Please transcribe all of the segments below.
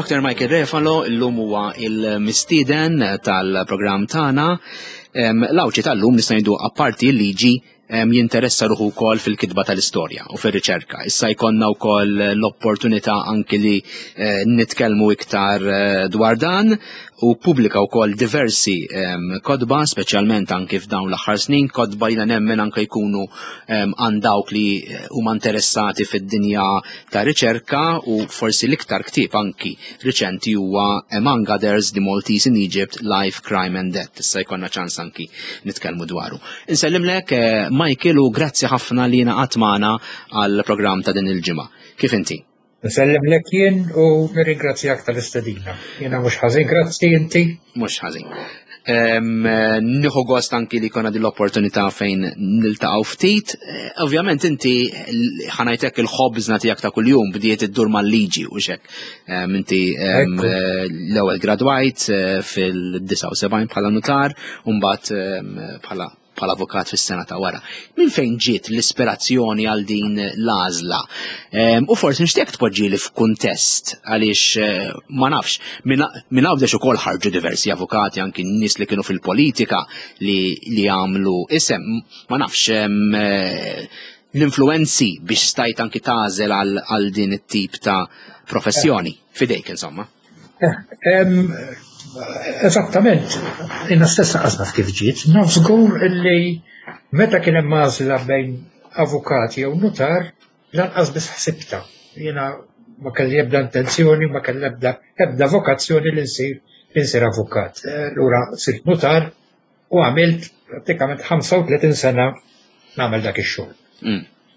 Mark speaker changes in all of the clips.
Speaker 1: Dr. Michael Refalo llum huwa il-mistieden tal-programm tagħna. L-awċi tal-lum nista' ngħidu apparti l-liġi jinteressa ruħu wkoll fil-kitba tal-istorja u fir-riċerka. Issa jkollna wkoll l-opportunità anki li nitkellmu iktar dwar dan u pubblika wkoll diversi kodba, speċjalment anki f'dawn l-aħħar snin, kodba li nemmen anke jkunu għand dawk li huma interessati fid-dinja ta' riċerka u forsi l-iktar ktieb anki riċenti huwa Among Others, The Maltese in Egypt, Life, Crime and Death. Issa jkollna ċans anki nitkellmu dwaru. Insellimlek Michael u grazzi ħafna li naqgħod magħna għall-programm ta' din il-ġimgħa. Kif inti?
Speaker 2: Nsellimlek jien u nirringrazzjak tal-istedina. Jiena mhux ħażin, grazzi inti.
Speaker 1: Mhux ħażin. Nieħu gost anki li jkollna din l-opportunità fejn niltaqgħu ftit. Ovvjament inti ħanajtek il-ħobbżna tiegħek ta' kuljum bdiet iddur mal-liġi u xek. Inti l-ewwel gradwajt fil-79 bħala notar u mbagħad bħala avukat fis-sena ta' wara. Min fejn ġiet l-ispirazzjoni għal din l-għażla? U forsi nixtieq tpoġġieli f'kuntest għaliex ma nafx minn hawn ukoll ħarġu diversi avukati anki nies li kienu fil-politika li għamlu isem ma nafx l-influenzi biex stajt anki tażel għal din it-tip ta' professjoni fidejk insomma.
Speaker 2: Eżattament, inna stessa qasna kif ġiet, naf żgur illi meta kien hemm għażla bejn avukati jew notar lanqas biss ħsibta. Jiena ma kelli ebda intenzjoni, ma kelli ebda vokazzjoni li nsir avukat. Lura sirt notar u għamilt prattikament 35 sena nagħmel dak ix-xogħol.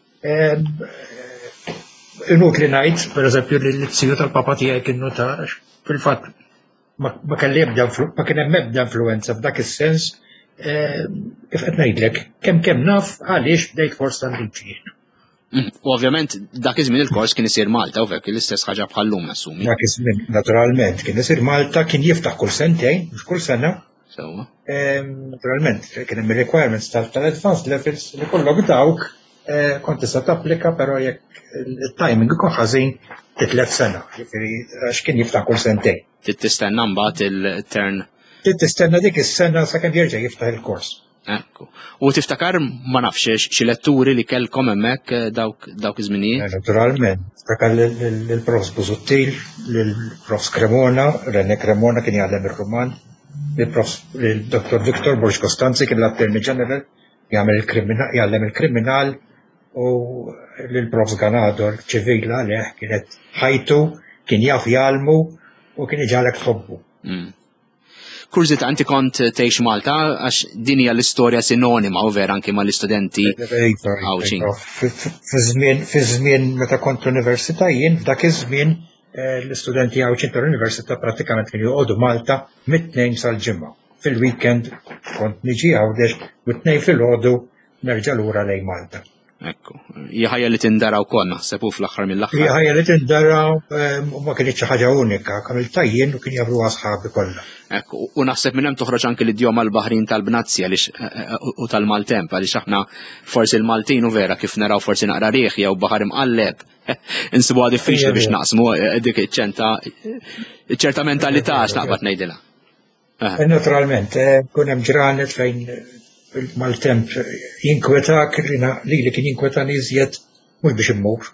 Speaker 2: Inutli ngħid, pereżempju li l-tziju tal-papa tiegħi kien notar, fil-fatt ma kien hemm ebda influenza f'dak is-sens kif qed ngħidlek kemm naf għaliex bdejt kors tal-liġi.
Speaker 1: U ovvjament dak iż-żmien il-kors kien isir Malta u hekk l-istess ħaġa bħallum nassumi.
Speaker 2: Dak iż-żmien naturalment kien isir Malta, kien jiftaħ kull sentejn, mhux kull sena. Naturalment kien hemm ir-requirements tal-advanced levels li kollok dawk kont tista' tapplika però jekk il-timing ikun ħażin titlet sena, għax kien jiftaħ kull sentejn.
Speaker 1: Tistenna mbagħad il-turn.
Speaker 2: Tistenna dik is-sena sakemm jerġa' jiftaħ il-kors.
Speaker 1: Ekku. U tiftakar ma nafx xi letturi li kellkom hemmhekk dawk iż-żminijiet?
Speaker 2: Naturalment. Tiftakar lill-Profs Busuttil, lill-Profs Cremona, René Cremona kien jgħallem ir-Ruman, lill-Dr. Viktor Borġ Kostanzi kien l-Attorney General jgħallem il-kriminal u lill-Profs Ganador ċivila li kienet ħajtu, kien jaf jgħalmu u kien iġalek tħobbu.
Speaker 1: Kurzit, anti kont tgħix Malta għax din hija l-istorja sinonima u vera anke mal-istudenti għawċin.
Speaker 2: Fi żmien meta kont l-università jien f'dak iż-żmien l-istudenti għawċin tal-università prattikament kienu joqogħdu Malta mit-tnejn sal-ġimgħa. Fil-weekend kont niġi għawdex u t-tnejn fil-għodu nerġa' lura lejn Malta.
Speaker 1: Ekku, ħajja li tindaraw kol naħseb u fl-aħħar mill-aħħar.
Speaker 2: Ħajja li tindaraw u ma kienx ħaġa unika, kamilta jien u kien jagħmlu asħabi kollha.
Speaker 1: Ekku, u naħseb minn hemm toħroġ anke l-idjoma l-Baħrin tal-Bnazzi u tal-Maltemp għaliex aħna forsi l-Maltin u vera kif naraw forsi naqra rieħ jew baħar imqalleb. Insibuha diffiċli biex naqsmu dik iċ-ċerta mentalità għax naqbad ngħidilha.
Speaker 2: Naturalment, kun hemm ġranet fejn il-Maltemp jinkwetak li kien jinkwetani iżjed mhux biex immur.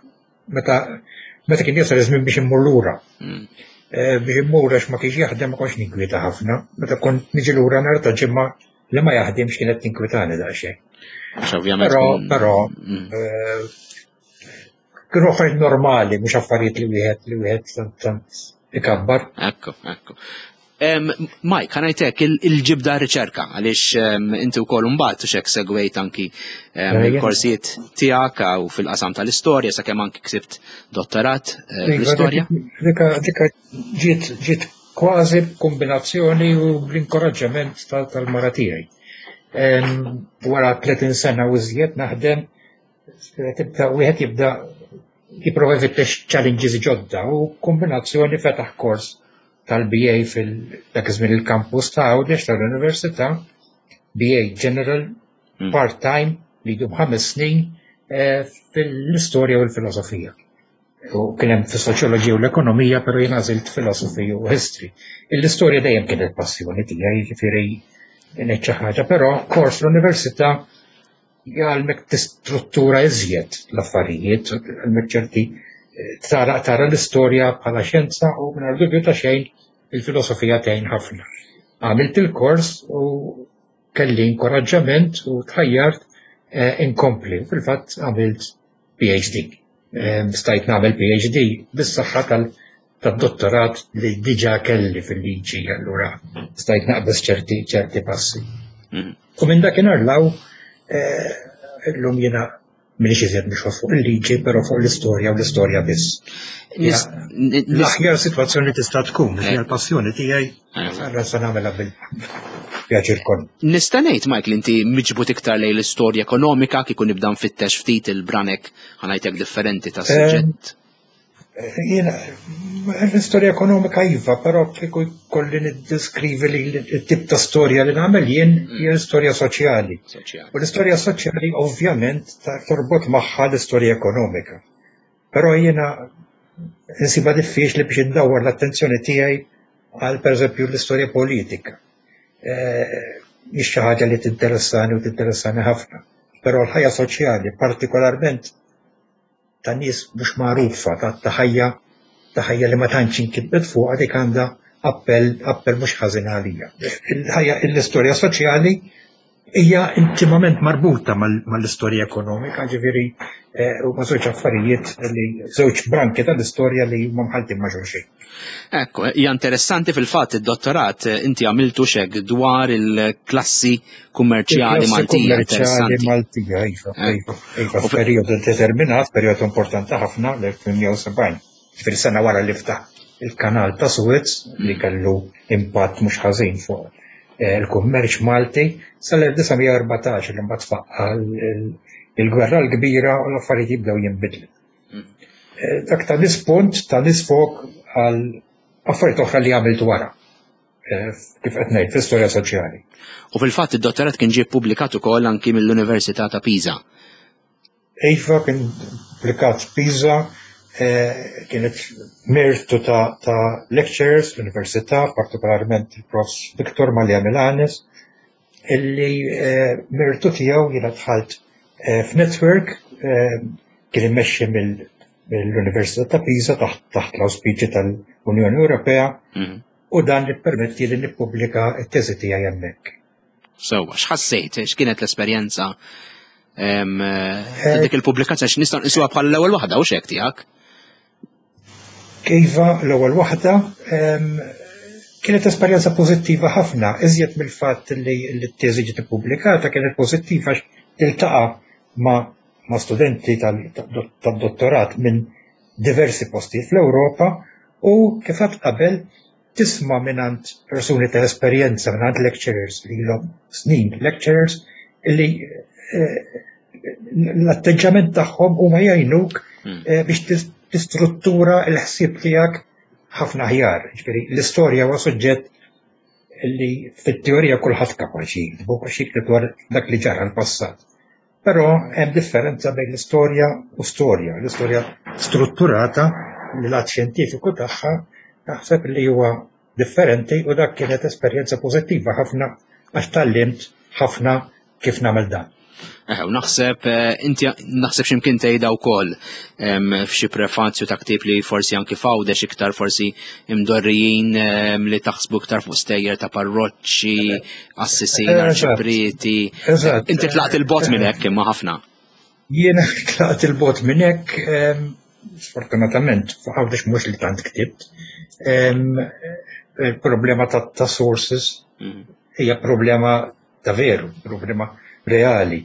Speaker 2: Meta kien jasal iż-żmien biex immur lura. Biex immur għax ma kienx jaħdem ma konx ninkweta ħafna. Meta kont niġi lura nhar ta' ġimgħa li ma jaħdimx kienet tinkwetani daqsxejn. Però kienu affarijiet normali mhux affarijiet li wieħed tant ikabbar.
Speaker 1: Ekku. Mike, ħanajtek il-ġibda riċerka, għaliex inti wkoll mbagħad u xek segwejt anki il-korsijiet tiegħek u fil-qasam tal-istorja sakemm anki ksibt dottorat fl-istorja.
Speaker 2: Dika ġiet kważi kombinazzjoni u bl-inkoraġġament tal-mara tiegħi. Wara 30 sena u żjed naħdem wieħed jibda jipprova jfittex challenges ġodda u kombinazzjoni fetaħ kors tal-BA fil-dak iż-żmien il-kampus ta' Għawdex tal-Università, BA General, part-time, li jdum 5 snin fil-istorja u l-filosofija. u kien hemm fis-soċjoloġija u l-ekonomija, però jien għażilt philosophy u history. L-istorja dejjem kienet passjoni tiegħi, jiġifieri kienet xi ħaġa, però kors l-università jgħalmek tistruttura iżjed l-affarijiet, għalmek ċerti tara l-istorja bħala xjenza u mingħajr dubju ta' xejn il-filosofija tgħin ħafna. Għamilt il-kors u kelli inkoraġġament u tħajjart inkompli. Fil-fatt għamilt PhD. Stajt nagħmel PhD bis-saħħa tad-dottorat li diġà kelli fil-liġi, allura stajt naqbes ċerti passi. U minn dakinhar law illum jiena minix iżjed biex fuq il-liġi, però fuq l-istorja u l-istorja biss. L-aħjar situazzjoni tista' tkun, hija l-passjoni tiegħi rasa nagħmilha bil-pjaċir kon.
Speaker 1: Nista' ngħid Michael inti miġbut iktar lejn l-istorja ekonomika kieku nibda nfittex ftit il-branek ħanajtek differenti tas-suġġett.
Speaker 2: Jiena l-istorja ekonomika iva, però kieku kolli niddeskrivi li t-tip ta' storja li nagħmel jien hija l-istorja soċjali. U l-istorja soċjali ovvjament torbot magħha l-istorja ekonomika. Però jiena insiba diffiċli biex indawwar l-attenzjoni tiegħi għal pereżempju l-istorja politika. Mhix xi ħaġa li tinteressani ħafna. Però l-ħajja soċjali, partikolarment ta' nies mhux magħrufa, ta' ħajja li ma tantx inkitbet fuqha dik għandha appell mhux ħażin għalija. L-istorja soċjali hija intimament marbuta mal-istorja ekonomika, ġifieri huma żewġ affarijiet li żewġ branki tal-istorja li huma mħaltin ma' xulxin.
Speaker 1: Ekku, hija interessanti fil-fatt id-dottorat inti għamiltu xek dwar il-klassi kummerċjali Maltija.
Speaker 2: Kummerċjali Maltija, iva, f'perjodu determinat, perjodu importanti ħafna l-1970. Ġifieri sena wara li ftaħ il-kanal ta' Suez li kellu impatt mhux ħażin fuq il-kummerċ Malti sal-1914 li mbagħad faqqa il-gwerra l-kbira u l-affarijiet jibdew jinbidlu. Dak ta' nispunt ta' nisfok għal affarijiet oħra li għamilt wara, kif qed ngħid fl-istorja soċjali.
Speaker 1: U fil-fatt id-dottorat kien ġie ppubblikat ukoll anki mill-Università ta' Pisa.
Speaker 2: Iva kien pubblikat Pisa, kienet mertu ta' lecturers l-Università, partikolarment il-Prof. Viktor Malja Milanes, illi mertu tiegħu jiena dħalt f'network kien immexxi mill-Università ta' Pisa taħt l-awspiċi tal-Unjoni Ewropea u dan ippermetti li nippubblika t-teżi tiegħi hemmhekk.
Speaker 1: Sewwa, x'ħassejt, x'kienet l-esperjenza dik il-pubblikazzjoni x'nistgħu nqisuha bħal l-ewwel waħda u x'hekk tiegħek?
Speaker 2: Iva, l-ewwel waħda kienet esperjenza pożittiva ħafna, iżjed mill-fatt li t-teżi ġiet ippubblikata kienet pożittiva tiltaqa' ma' studenti tad-dottorat minn diversi postijiet fl-Ewropa u kif għad qabel tisma' mingħand persuni ta' esperjenza mingħand lecturers li ilhom snin lecturers li l-atteġġament tagħhom huma jgħinuk biex tistruttura l-ħsieb tiegħek ħafna aħjar. L-istorja huwa suġġett li fit-teorija kulħadd kapaċi jikteb dwar dak li ġara l-passat. Però hemm differenza bejn l-istorja u storja. L-istorja strutturata l-lat xjentifiku tagħha naħseb li huwa differenti u dak kienet esperjenza pożittiva ħafna għax tallimt ħafna kif nagħmel dan.
Speaker 1: Naħseb inti naħseb x'imkien tgħidha wkoll f'xi prefazju ta' ktieb li forsi anki fawdex iktar forsi imdorrijin li taħsbu iktar fuq stejjer ta' parroċċi, assisina, ċiprieti. Inti tlaqt il-bot minn hekk imma ħafna.
Speaker 2: Jiena tlaqt il-bot minn hekk, sfortunatament, f'għawdex mhux li tant ktibt. Il-problema ta' sources hija problema ta' veru, problema reali.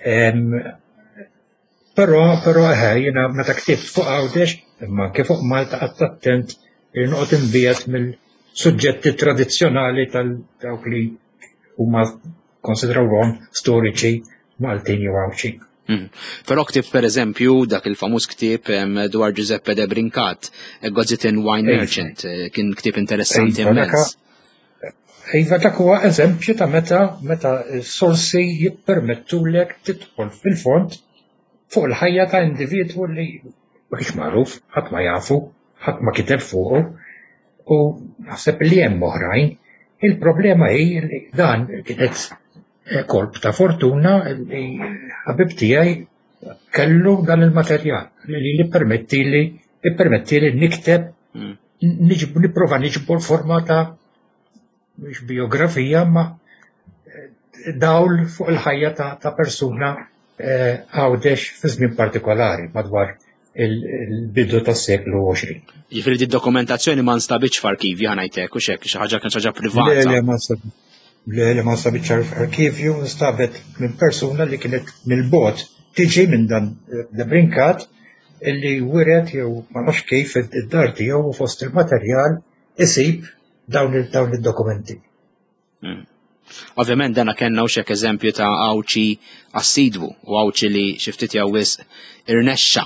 Speaker 2: Però jiena meta ktibt fuq Għawdex, imma kif fuq Malta qatt attent li noqgħod inbiegħed mill-suġġetti tradizzjonali tal-dawk li huma konsidrawhom storiċi Maltin jew Għawxin.
Speaker 1: Però ktieb pereżempju dak il-famuż ktieb dwar Giuseppe de Brincat, Gozitin Wine Merchant, kien ktieb interessanti immens.
Speaker 2: Iva dak huwa eżempju ta' meta s-sorsi jippermettulek tidħol fil-fond fuq il-ħajja ta' individwu li ma kienx magħruf, ħadd ma jafu, ħadd ma kiteb fuqu, u naħseb li hemm oħrajn. Il-problema hi li dan kienet kolb ta' fortuna li ħabib tiegħi kellu dan il-materjal li permettili nikteb nipprova niġbor forma ta' mhux biografija ma dawl fuq il-ħajja ta' persuna għawdex fi żmien partikolari madwar il-bidu tas-seklu 20.
Speaker 1: Jiġifieri di dokumentazzjoni ma nstabitx f'arkivju ħanajtek u xi ħaġa kien ħaġa privata.
Speaker 2: Le ma nstabitx f'arkivju, nstabet minn persuna li kienet mill-bot tiġi minn dan brinkat illi wiret jew ma nafx kif id-dar tiegħu fost il-materjal isib dawn id-dokumenti.
Speaker 1: Ovvjament dana kellna xek eżempju ta' awċi assidwu u awċi li xi ftit jawwis irnexxa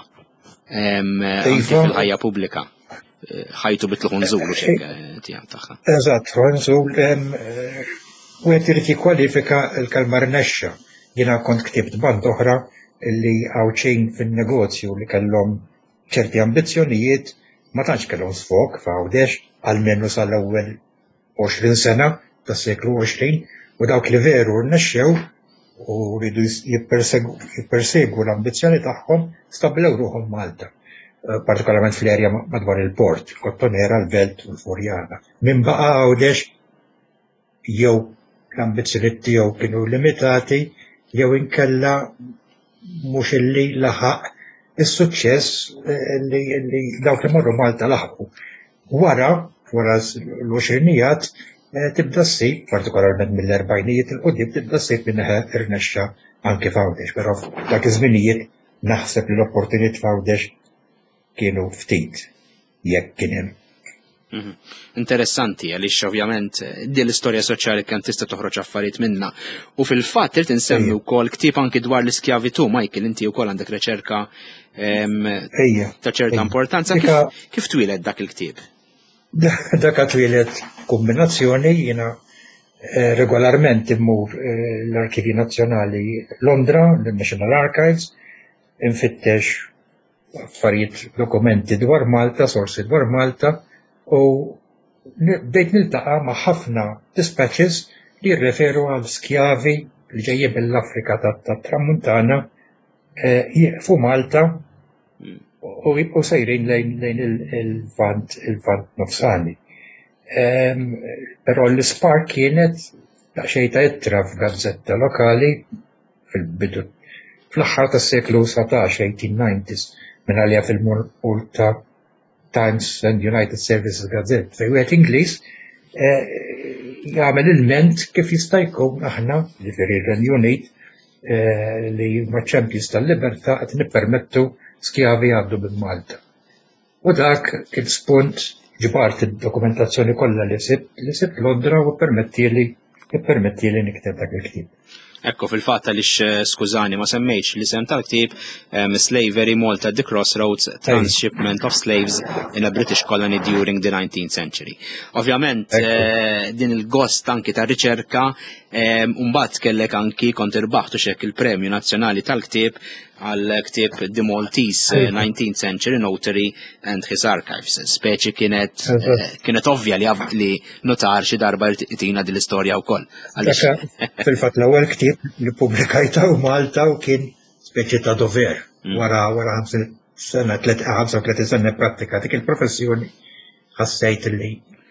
Speaker 1: fil-ħajja pubblika. Ħajtu bitlu nżulu xek tiegħek tagħha.
Speaker 2: Eżatt, nżul u qed irid jikkwalifika l-kelma rnexxa. Jiena kont ktibt band oħra li għawċin fin-negozju li kellhom ċerti ambizzjonijiet ma tantx kellhom sfok f'għawdex għalmenu sal-ewwel 20 sena tas-seklu 20 u dawk li veru rnexxew u rridu jippersegwu l-ambizzjoni tagħhom stabbilew ruħhom Malta, partikolarment fl-erja madwar il-port, il-Kottonera, l-Belt u l-Furjana. Min baqa' għawdex jew l-ambizzjonijiet tiegħu kienu limitati jew inkella mhux illi laħaq is-suċċess li dawk li marru Malta laħqu. Wara l-20 tibda ssib, partikolarment mill-40 il-qudiem tibda ssib minnaħa irnexxa anke f'għawdex, però dak iż-żminijiet naħseb li l-opportunit f'għawdex kienu ftit jekk kien hemm.
Speaker 1: Interessanti għaliex ovvjament din l-istorja soċjali kemm tista' toħroġ affarijiet minnha. U fil-fatt irid insemmi wkoll ktieb anki dwar l-iskjavitu, Michael, inti wkoll għandek riċerka ta' ċerta importanza. Kif twieled dak il-ktieb?
Speaker 2: Dak twieled kombinazzjoni jiena regolarment immur l-Arkivji Nazzjonali Londra, l-National Archives, infittex affarijiet dokumenti dwar Malta, sorsi dwar Malta, u bdejt niltaqa' ma' ħafna dispatches li jirreferu għal skjavi li ġejjin mill-Afrika tat-Tramuntana fu Malta u sejrin lejn il-vant nofsani. Però l-ispark kienet daqsxejn ta' ittra f'gazzetta lokali fil-bidu fl-aħħar tas-seklu 17, 1890s, minn għalija fil-mur ta' Times and United Services Gazette, fejn wieħed Ingliż jagħmel ilment kif jista' jkun aħna li fir-Renju Unit li maċ-Champions tal-Libertà qed nippermettu skjavi għaddu minn Malta. U dak kien spunt ġbart id-dokumentazzjoni kollha li sibt Londra u permettieli nikteb dak il-ktieb.
Speaker 1: Ekku fil-fatt għaliex skużani ma semmejx l-isem tal-ktieb Slavery Malta at the Crossroads, Transshipment of Slaves in a British Colony During the 19th Century. Ovvjament din il-gost anki ta' riċerka mbagħad kellek anki kont irbaħtu xek il-Premju Nazzjonali tal-Ktieb għal ktieb The Maltese 19th Century Notary and His Archives. Speċi kienet ovvja li notar xi darba itina din l-istorja wkoll.
Speaker 2: Fil-fatt l-ewwel ktieb li pubblikajta u Malta u kien speċi ta' dover wara 35 sena prattika dik il-professjoni ħassejt li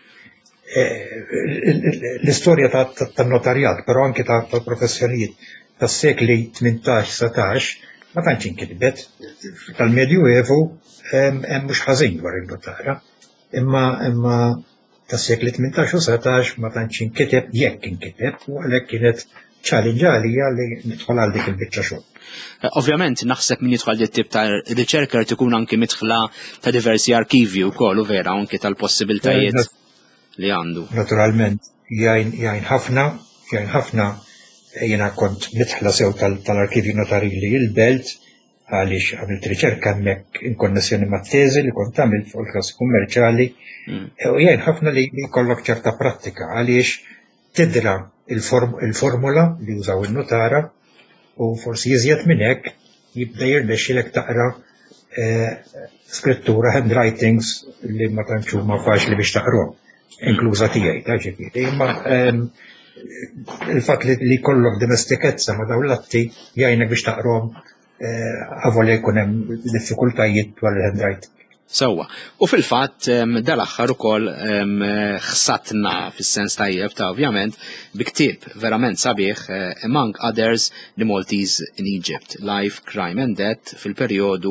Speaker 2: l-istorja tan-notarjat, però anke tal-professjonijiet tas-sekli 18-17 ma tantx inkitbet. Tal-Medjuevu hemm mhux ħażin dwar il-notara, imma tas-sekli 18 u 17 ma tantx inkiteb jekk inkiteb u għalhekk kienet challenge għalija li nidħol għal dik il-biċċa xogħol.
Speaker 1: Ovvjament naħseb min jidħol dit tip ta' riċerka rid ikun anke midħla ta' diversi arkivji wkoll u vera anke tal-possibiltajiet li għandu.
Speaker 2: Naturalment jgħin ħafna jiena kont midħla sew tal-arkivji notarili il-Belt għaliex għamilt riċerka hemmhekk in konnessjoni mat-teżi li kont għamilt fuq il-klassi kummerċjali u jgħin ħafna li jkollok ċerta prattika għaliex tidra il-formula li użaw in-notara u forsi jiżjed minn hekk jibda jirnexxielek taqra skrittura handwritings li ma tantx huma faċli biex taqrom, inkluża tiegħi, ta' ġifieri. Imma il-fatt li jkollok dimestikezza ma' dawn l-atti jgħinek biex taqrom għavoli jkun hemm diffikultajiet dwar il-handwriting.
Speaker 1: Sewwa. U fil-fatt dal-aħħar ukoll ħsatna fis-sens tajjeb ta' ovvjament bi ktieb verament sabiħ among others The Maltese in Egypt, Life, Crime and Death fil-perjodu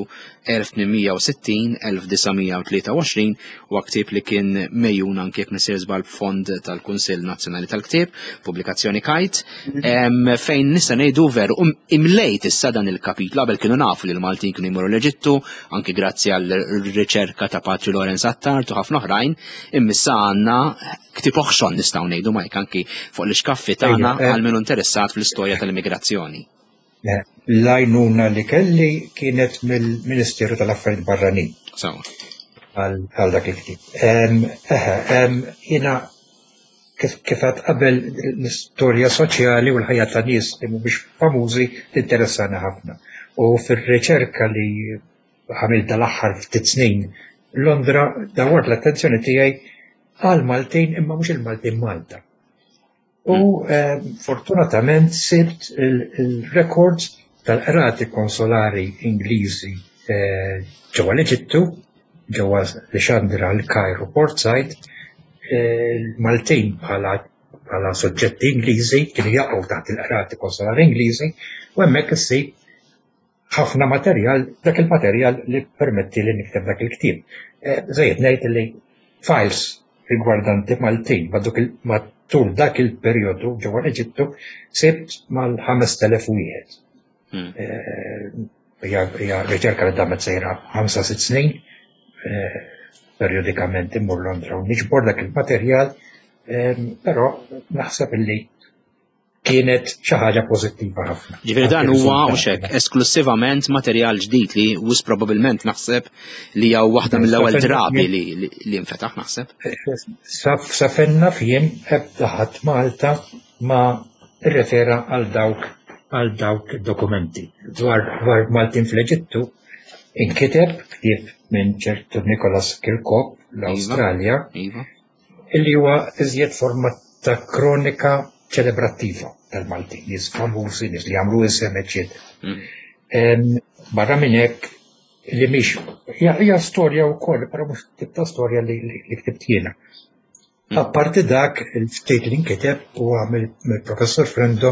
Speaker 1: 1860-1923 u ktieb li kien mejjun anke jekk nisir żball b'fond tal-Kunsill Nazzjonali tal-Ktieb, pubblikazzjoni Kite, fejn nista' ngħidu veru imlejt issa dan il-kapitlu qabel kienu nafu li l-Maltin kienu jmorru l-Eġittu anke grazzi għal riċerka ta' Patri Lorenz Attart u ħafna oħrajn, immissa għandna ktieb oħxon nistgħu ngħidu Mike anki fuq l-iskaffi tagħna għal min interessat fl-istorja tal-immigrazzjoni.
Speaker 2: L-għajnuna li kelli kienet mill-Ministeru tal-Affarijiet Barranin. Għal dak il-ktieb. Jiena kif qed qabel l-istorja soċjali u l-ħajja ta' nies li mhumiex famużi tinteressana ħafna. U fir-riċerka li għamilt dal-aħħar ftit snin, Londra dawart l-attenzjoni tiegħi għal Maltin imma mhux il-Maltin Malta. U fortunatament sibt il-records tal-qrati konsolari Ingliżi ġewwa l-Eġittu, ġewwa Alexandra, l-Kajru, Portside, il-Maltin bħala soġġetti Ingliżi kienu jaqgħu taħt il-qrati konsolari Ingliżi u hemmhekk issib ħafna materjal, dak il-materjal li permetti li nikteb dak il-ktieb. Żejjed ngħid li files rigwardanti Maltin matul dak il-perjodu ġewwa l-Eġittu sibt mal-5,000 wieħed. Hija riċerka li damet sejra 5-6 snin, periodikament immur Londra u niġbor dak il-materjal, però naħseb illi kienet xi ħaġa pożittiva ħafna.
Speaker 1: Ġifieri dan huwa hekk esklusivament materjal ġdid li wis probabbilment naħseb li hija waħda mill-ewwel drabi li nfetaħ naħseb.
Speaker 2: Sa fenna fien ebda ħadd Malta ma rrefera għal dawk dokumenti. Dwar Maltin fl-Eġittu inkiteb ktieb minn ċertu Nicholas Kirkop l-Awstralja illi huwa iżjed forma ta' kronika ċelebrattiva tal-Maltin, nies famużi, nies li għamlu isem, eċċetera. Barra minn hekk li mhix hija storja wkoll, però mhux tip ta' storja li ktibt jiena. Apparti dak il-ftit li nkiteb huwa mill-professor Frendo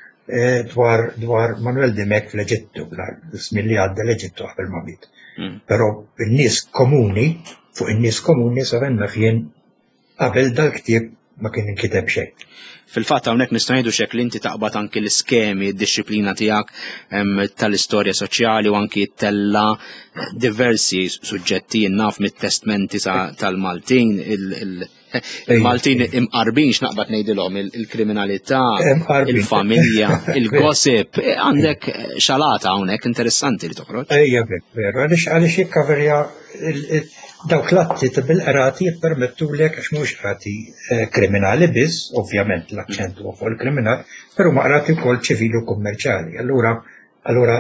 Speaker 2: dwar Manuel Dimek fl-Eġittu, l-ismin li għadda l-Eġittu qabel ma miet. Però in-nies komuni, fuq in-nies komuni savenna fien qabel dal-ktieb ma kien inkiteb xejn.
Speaker 1: Fil-fatt hawnhekk nista' ngħidu xek li inti taqbad anki l-iskemi, d-disciplina tiegħek tal-istorja soċjali u anki tella diversi suġġetti naf mit-testmenti tal-Maltin, il-Maltin imqarbin x'naqbad ngħidilhom il-kriminalità, il-familja, il-gossip, għandek xalata hawnhekk interessanti li toħroġ.
Speaker 2: Ejja veru, għaliex jikkaverja dawk l-atti bil-qrati jippermettulek għax mhux qrati kriminali biss, ovvjament l-akċent huwa fuq il-kriminal, però ma qrati wkoll ċivili u kummerċjali. Allura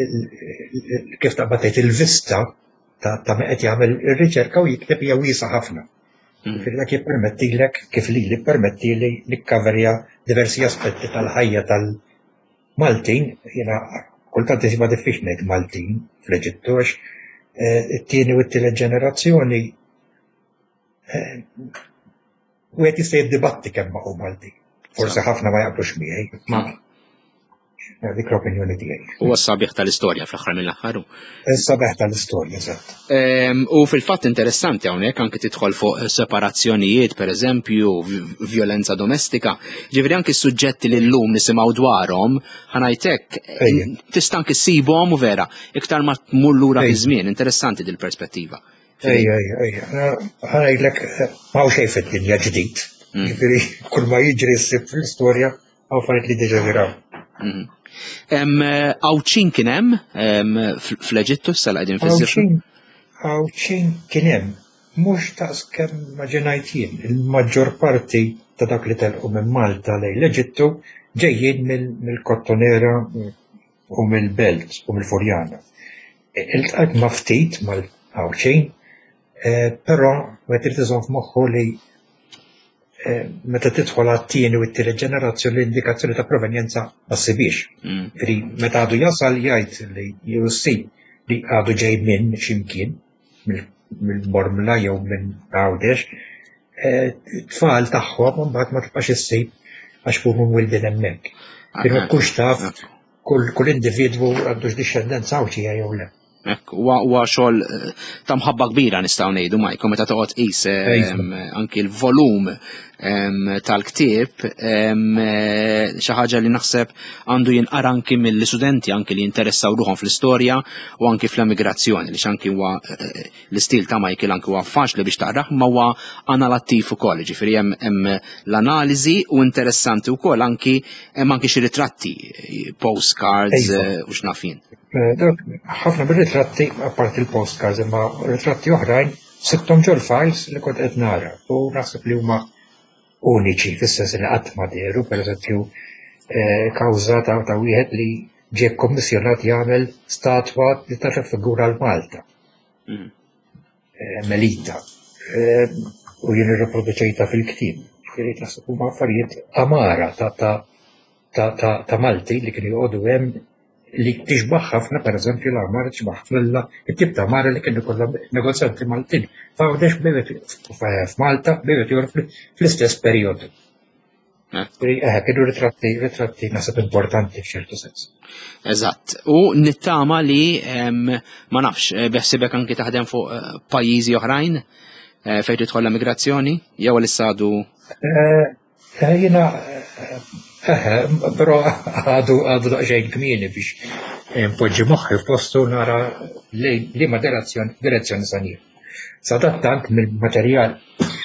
Speaker 2: kif taqbad tgħid il-vista ta' min qed jagħmel ir-riċerka u jikteb hija wiesa' ħafna. Dak jippermettilek kif li permettili nikkaverja diversi aspetti tal-ħajja tal-Maltin, jiena kultant isibha diffiċli ngħid Maltin fl-Eġittu għax it-tieni u t-tielet ġenerazzjoni u qed jista' jiddibatti kemm ma' hu Malti. Forsi ħafna ma jaqblux miegħi, ma dik l-opinjoni tiegħi.
Speaker 1: Huwa s-sabiħ tal-istorja fl-aħħar mill-aħħar.
Speaker 2: Is-sabiħ tal-istorja, eżatt.
Speaker 1: U fil-fatt interessanti hawnhekk anke tidħol fuq separazzjonijiet pereżempju, violenza domestika, ġifieri anke s-suġġetti li llum nisimgħu dwarhom ħanajtek tista' anke ssibhom u vera iktar ma tmur lura fi żmien, interessanti din perspettiva.
Speaker 2: Ejja. Ħanajdlek ma' xejn fid-dinja ġdid. Ġifieri kull ma jiġri ssib fl-istorja hawn affarijiet li diġà ġraw.
Speaker 1: Għawċin kien hemm fl-Eġittu s-sala qegħdin fiż-żifru?
Speaker 2: Għawċin kien hemm, mhux taqs kemm maġinajt jien. Il-maġġor parti ta' dak li telqu minn Malta lejn l-Eġittu ġejjin mill-Kottonera u mill-Belt u mill-Furjana. il-tqajt ma' ftit mal-għawċin, però għet irtizom f'moħħu li meta tidħol għat-tieni u t-tielet ġenerazzjoni l-indikazzjoni ta' provenjenza ma ssibix. Meta għadu jasal jgħid li jussi li għadu ġej minn ximkien, mill-Bormla jew minn Għawdex, tfal tagħhom mbagħad ma tibqax issib għax huma mwildin hemmhekk. Kien kux taf kull individwu għandu x'dixxendenza għawċija jew le.
Speaker 1: Huwa xogħol ta' mħabba kbira nistgħu ngħidu Mike, meta toqgħod qis anki l-volum tal-ktieb xi ħaġa li naħseb għandu jinqara anki mill-istudenti anki li jinteressaw ruħhom fl-istorja u anki fl-emigrazzjoni li x'anki huwa l-istil ta' Michael anki huwa faċli biex taqrah ma huwa analattiv ukoll, ġifieri hemm l-analiżi u interessanti wkoll anki hemm anki xi ritratti, postcards u x'nafin.
Speaker 2: ħafna bir-ritratti apart il-postcards imma ritratti oħrajn sibthom ġol files li kont qed nara u naħseb li huma uniċi fis-sens li qatt ma deru, pereżempju kawża ta' wieħed li ġie kommissjonat jagħmel statwa li tar-figura l-Malta. Melita. U jien irreproduċejta fil-ktieb. Ġifieri naħseb huma affarijiet amara ta' Malti li kienu jqogħdu hemm li tixbaħ ħafna pereżempju l-armar tixbaħ it-tip ta' mara li kienu kollha negozjanti Maltin. F'Għawdex bevet f'Malta bevet jor fl-istess perjodu. Kienu ritratti naħseb importanti f'ċertu sens.
Speaker 1: Eżatt. U nittama li ma nafx beħsibek anki taħdem fuq pajjiżi oħrajn fejn tidħol l-immigrazzjoni jew l-issadu.
Speaker 2: Jiena però għadu daqsxejn kmieni biex npoġġi moħħi f'postu nara li ma direzzjoni sanir. Sadattant mill-materjal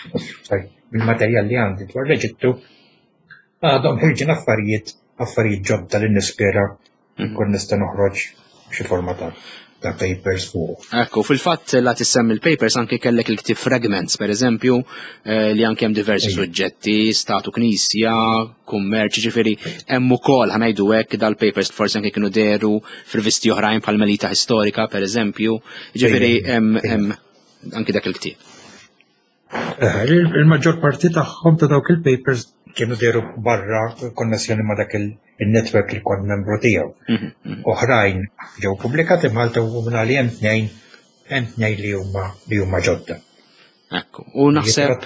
Speaker 2: li għandi dwar l-Eġittu għadhom ħirġin affarijiet ġodda li nispera kun nista' noħroġ xi forma ta' papers fuq.
Speaker 1: Ekku, fil-fatt la tissemmi il-papers anke kellek il-ktib fragments, per eżempju, li anke hemm diversi suġġetti, statu knisja, kummerċ, ġifieri hemm ukoll ħanajdu hekk dal-papers forsi anke kienu deru f'rivisti oħrajn bħal Melita Historika, per eżempju, ġifieri hemm anke dak il-ktib.
Speaker 2: Il-maġġor parti tagħhom ta' dawk il-papers kienu deru barra konnessjoni ma' dak il-netwerk li kont membru tiegħu. Oħrajn ġew pubblikati Malta u li hemm tnejn li huma ġodda.
Speaker 1: Ekku, u naħseb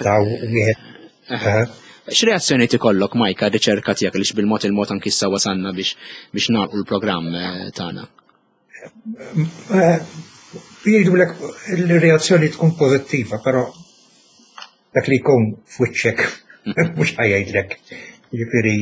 Speaker 1: x'reazzjoni tikollok Majka riċerka tiegħek li bil-mod il-mod anki issa wasalna biex nagħlqu l-programm tagħna.
Speaker 2: Jgħidulek il-reazzjoni tkun pożittiva, però dak li jkun f'wiċċek mhux ħajjgħidlek. Jiġifieri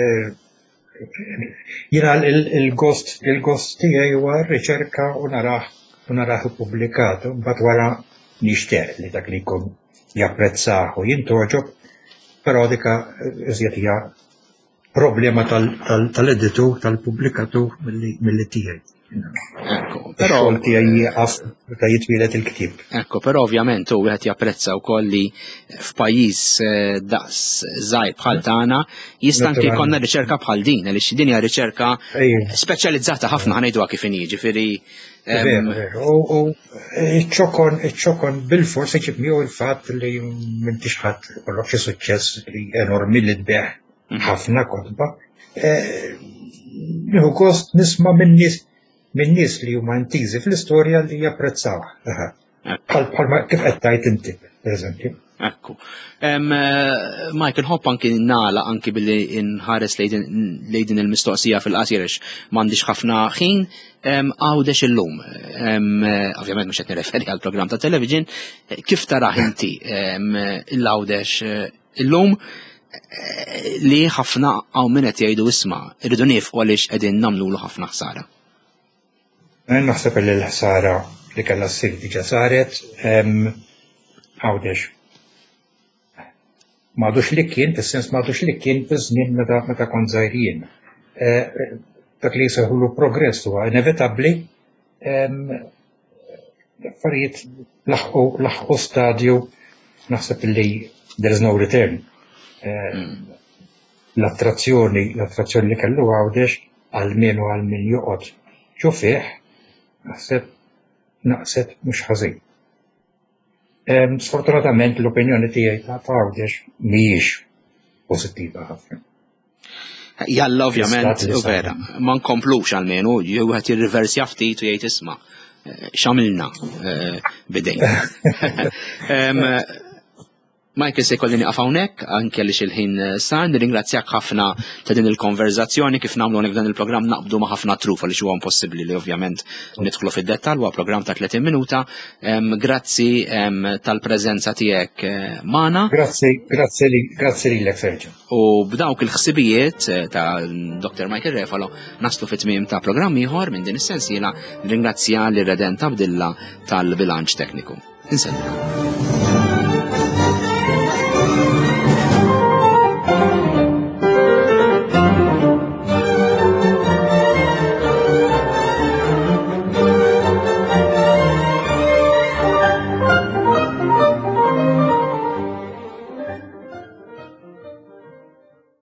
Speaker 2: jiena il-gost tiegħi huwa r-riċerka u narah ippubblikat, mbagħad wara nixtieq li dak li jkun japprezzah u jintoġob, però dika iżjed hija problema tal-editur, tal-pubblikatur milli tiegħi.
Speaker 1: Ekku, però
Speaker 2: jitwilet il-ktib.
Speaker 1: Ekku, però ovvjament u wieħed japprezza wkoll li f'pajjiż daqs żgħir bħal tagħna jista' anke jkollna riċerka bħal din, għaliex din hija riċerka speċjalizzata ħafna ħanejdwa kif inhi, ġifieri.
Speaker 2: U iċ-ċokon bil-fors iġib miegħu il-fatt li m'intix ħadd ikollok xi suċċess enormi li tbeħ ħafna kotba. Nieħu gost nisma' minn nies li huma intiżi fl-istorja li japprezzaw. Bħalma kif qed tgħid inti, pereżempju.
Speaker 1: Ekku. Michael Hopp anki nagħlaq anki billi inħares lejn il-mistoqsija fil-qasir m'għandix ħafna ħin Għawdex illum. Ovvjament mhux qed nirreferi għall-programm ta' television, kif tarah inti l-Għawdex illum li ħafna hawn min qed jgħidu isma' irridu nifqu għaliex qegħdin nagħmlu ħafna ħsara.
Speaker 2: Naħseb li l-ħsara li kellha ssir diġà saret Għawdex. M'għadux li kien, fis-sens m'għadux li kien fiż-żmien meta kont żgħirien. Dak li jsejħulu progress huwa inevitabbli affarijiet laħqu stadju naħseb li there is no return. L-attrazzjoni li kellu Għawdex għal min joqgħod ġu fih naħseb naqset mhux ħażin. Sfortunatament l-opinjoni tiegħi ta' Għawdex mhijiex pożittiva ħafna.
Speaker 1: Jalla ovvjament, u vera, ma nkomplux għalmenu, jew għat jirriversja ftit u jgħid isma' x'għamilna bidejna. Michael, se jkolli nieqaf hawnhekk anke li xil-ħin sar, nirringrazzjak ħafna ta' din il-konverzazzjoni kif nagħmlu hawnhekk dan il-programm naqbdu ma' ħafna trufa li huwa impossibbli li ovvjament nidħlu fid-dettall huwa programm ta' 30 minuta. Grazzi tal-preżenza tiegħek magħna.
Speaker 2: Grazzi lilek Sergio.
Speaker 1: U b'dawk il-ħsibijiet ta' Dr. Michael Refalo naslu fit-tmiem ta' programm ieħor minn din is-sensiela nirringrazzja lir-Reden Tabdilla tal-bilanċ tekniku. Insellilha.